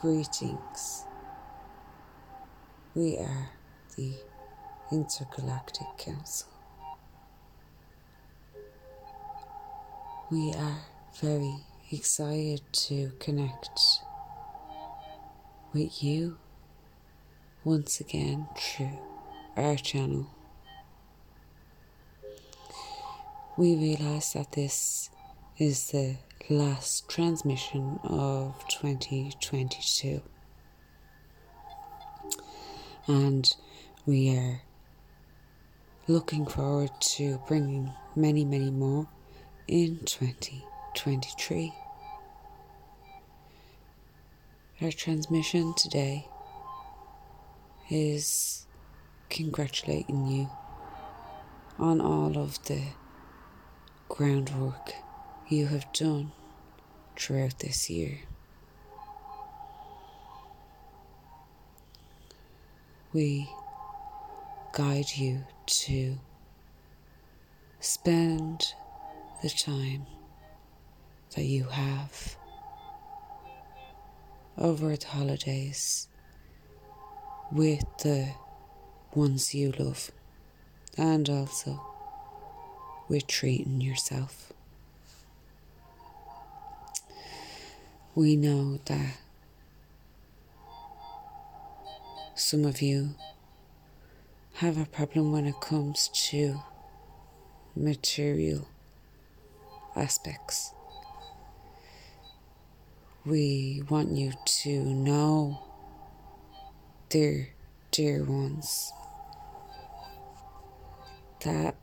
Greetings. We are the Intergalactic Council. We are very excited to connect with you once again through our channel. We realise that this is the last transmission of 2022, and we are looking forward to bringing many more in 2023. Our transmission today is congratulating you on all of the groundwork you have done throughout this year. We guide you to spend the time that you have over the holidays with the ones you love, and also with treating yourself. We know that some of you have a problem when it comes to material aspects. We want you to know, dear ones, that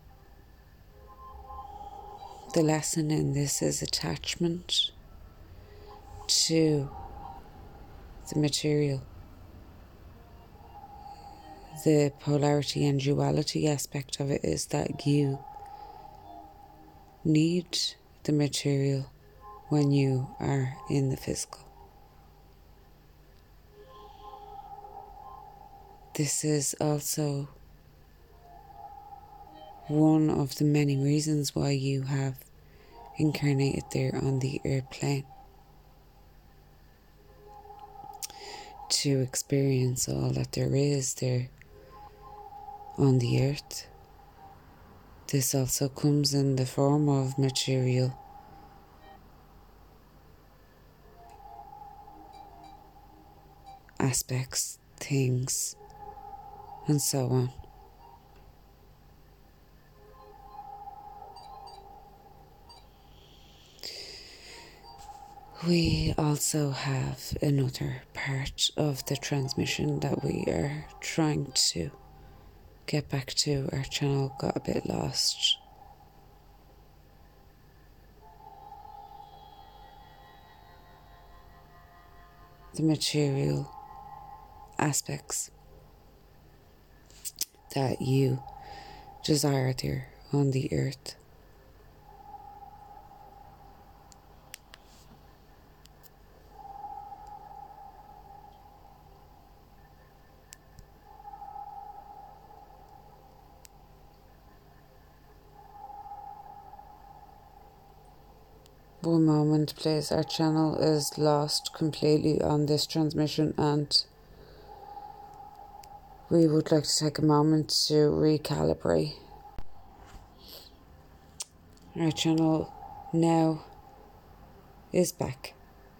the lesson in this is attachment to the material. The polarity and duality aspect of it is that you need the material when you are in the physical. This is also one of the many reasons why you have incarnated there on the earth plane, to experience all that there is there on the earth. This also comes in the form of material aspects, things, and so on. We also have another part of the transmission that we are trying to get back to. Our channel got a bit lost. The material aspects that you desire there on the earth. One moment please, our channel is lost completely on this transmission, and we would like to take a moment to recalibrate. Our channel now is back.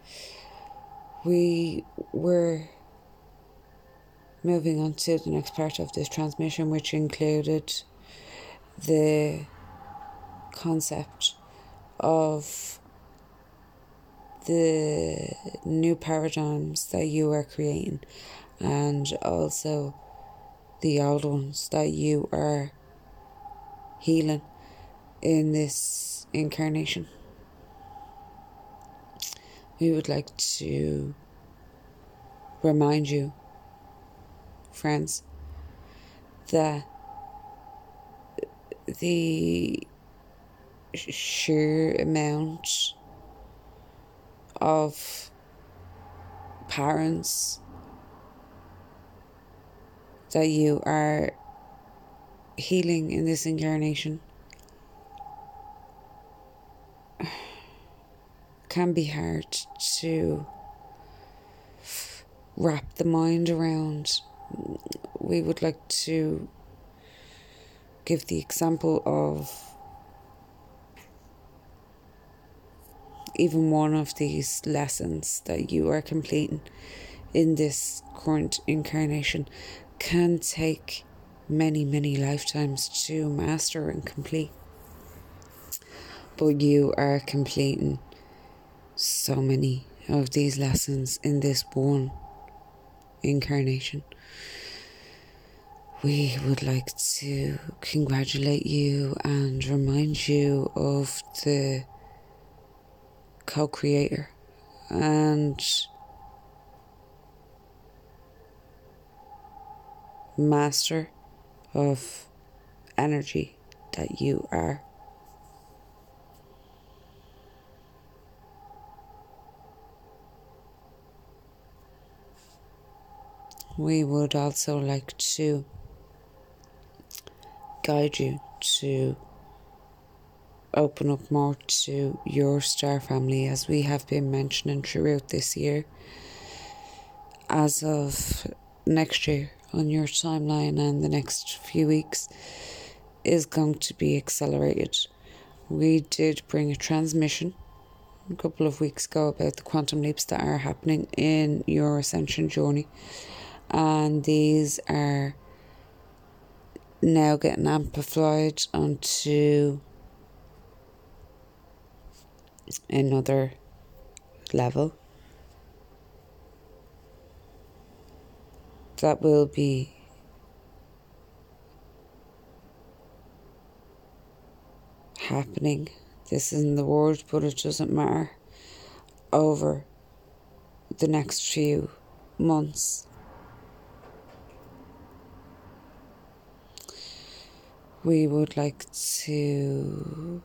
We were moving on to the next part of this transmission, which included the concept of the new paradigms that you are creating, and also the old ones that you are healing in this incarnation. We would like to remind you, friends, that the sheer amount of parents that you are healing in this incarnation can be hard to wrap the mind around. We would like to give the example of even one of these lessons that you are completing in this current incarnation can take many, many lifetimes to master and complete. But you are completing so many of these lessons in this one incarnation. We would like to congratulate you and remind you of the co-creator and master of energy that you are. We would also like to guide you to open up more to your star family, as we have been mentioning throughout this year. As of next year, on your timeline and the next few weeks is going to be accelerated. We did bring a transmission a couple of weeks ago about the quantum leaps that are happening in your ascension journey, and these are now getting amplified onto another level that will be happening. This isn't the word, but it doesn't matter. Over the next few months, we would like to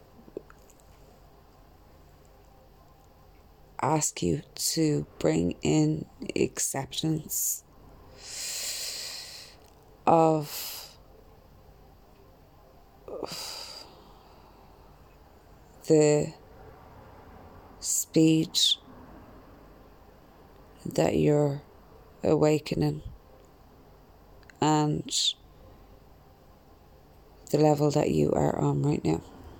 ask you to bring in acceptance of the speed that you're awakening and the level that you are on right now.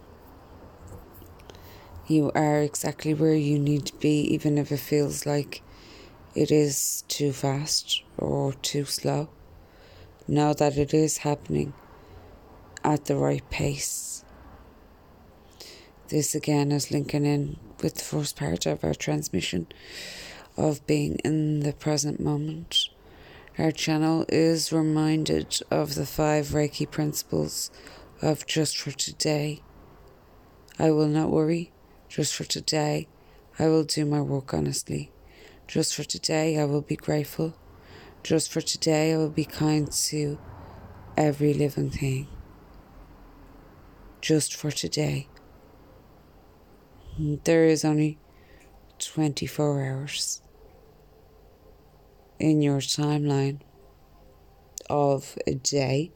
You are exactly where you need to be, even if it feels like it is too fast or too slow. Know that it is happening at the right pace. This again is linking in with the first part of our transmission of being in the present moment. Our channel is reminded of the 5 Reiki principles of just for today. I will not worry. Just for today, I will do my work honestly. Just for today, I will be grateful. Just for today, I will be kind to every living thing. Just for today. There is only 24 hours in your timeline of a day.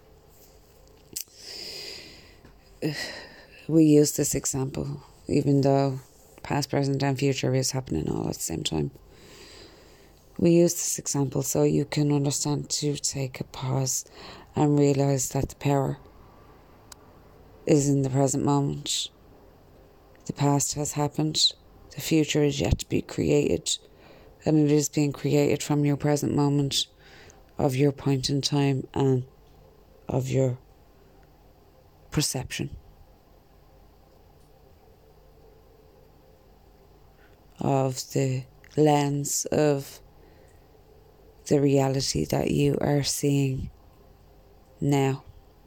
We use this example, even though past, present and future is happening all at the same time. We use this example so you can understand to take a pause and realise that the power is in the present moment. The past has happened, the future is yet to be created, and it is being created from your present moment of your point in time and of your perception of the lens of the reality that you are seeing now.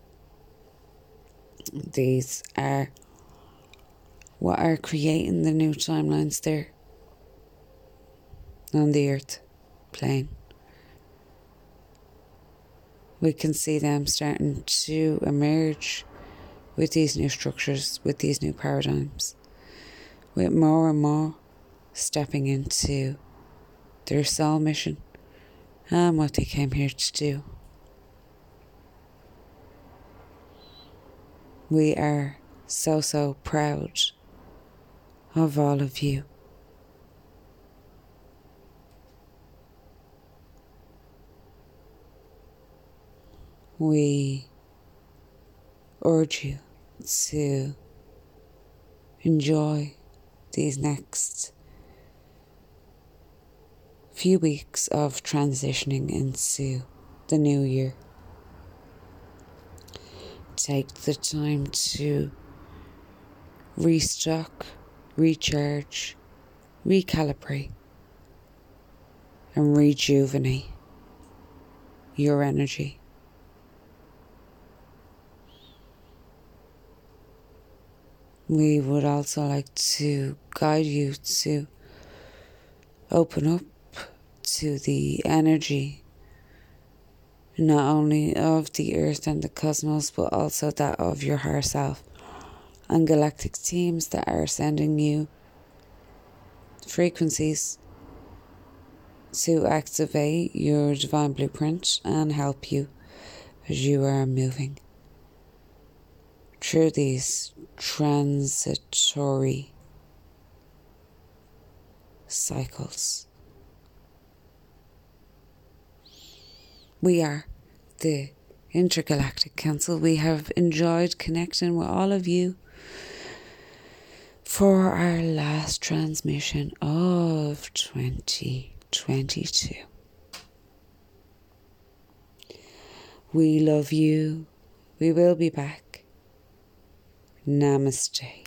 These are what are creating the new timelines there on the earth plane. We can see them starting to emerge with these new structures, with these new paradigms, with more and more stepping into their soul mission and what they came here to do. We are so proud of all of you. we urge you to enjoy these next few weeks of transitioning into the new year. Take the time to restock, recharge, recalibrate, and rejuvenate your energy. We would also like to guide you to open up to the energy not only of the earth and the cosmos, but also that of your higher self and galactic teams that are sending you frequencies to activate your divine blueprint and help you as you are moving through these transitory cycles. We are the Intergalactic Council. We have enjoyed connecting with all of you for our last transmission of 2022. We love you. We will be back. Namaste.